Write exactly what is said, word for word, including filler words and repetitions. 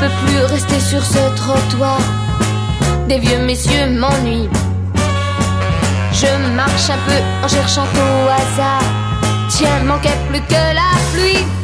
peux plus rester sur ce trottoir. Des vieux messieurs m'ennuient. Je marche un peu en cherchant au hasard. Tiens, manquait plus que la pluie.